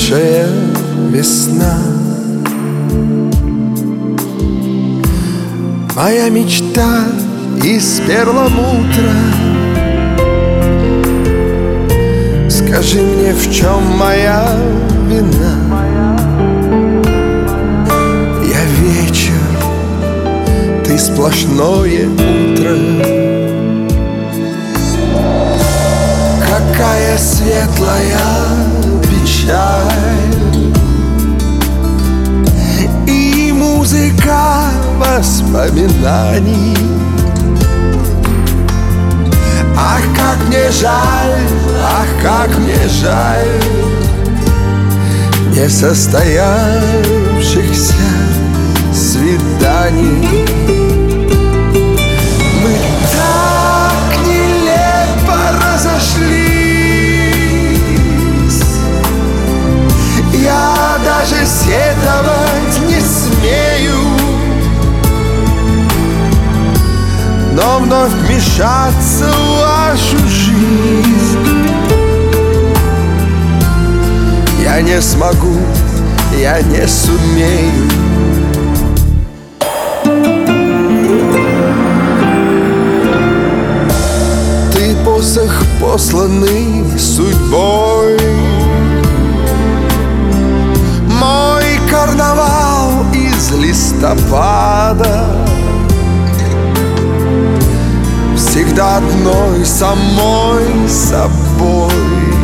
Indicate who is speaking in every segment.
Speaker 1: ушедшая весна. Моя мечта из перламутра. Скажи мне, в чем моя вина? Я вечер, ты сплошное утро. Какая светлая печаль и музыка воспоминаний. Ах, как мне жаль, ах, как мне жаль несостоявшихся свиданий. Мы так нелепо разошлись, я даже сетовать не смею, но вновь вмешаться в вашу жизнь я не смогу, я не сумею. Ты посох, посланный судьбой, мой карнавал из листопада. Всегда одной самой собой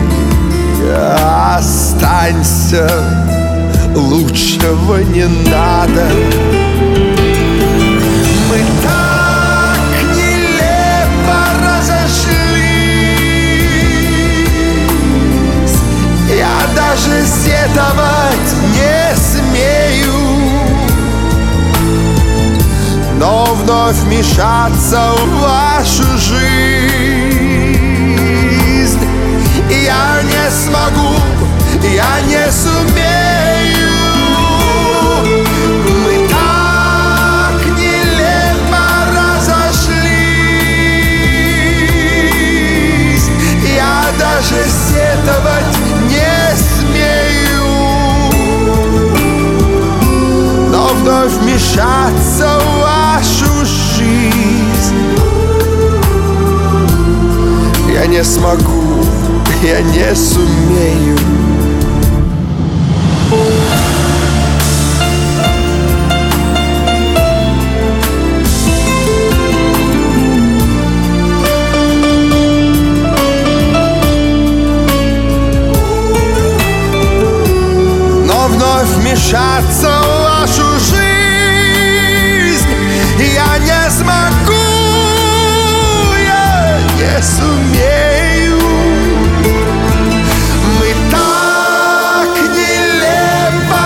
Speaker 1: останься, лучшего не надо. Мы так нелепо разошлись, я даже сетовать не смею, но вновь вмешаться в вашу жизнь я не смогу, я не сумею. Мы так нелепо разошлись, я даже сетовать не смею, но вновь вмешаться в вашу жизнь я не смогу, я не сумею. Но вновь вмешаться в вашу жизнь я не смогу, я не сумею. Мы так нелепо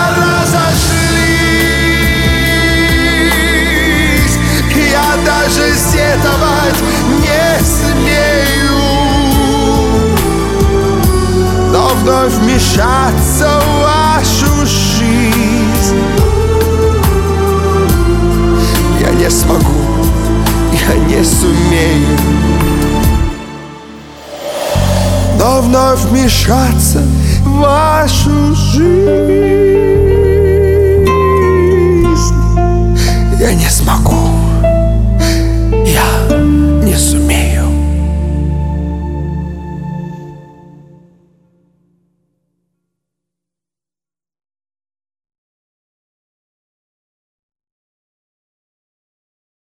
Speaker 1: разошлись, я даже сетовать не смею, но вновь вмешаться в вашу жизнь я не смогу, я не сумею, но вновь вмешаться в вашу жизнь я не смогу.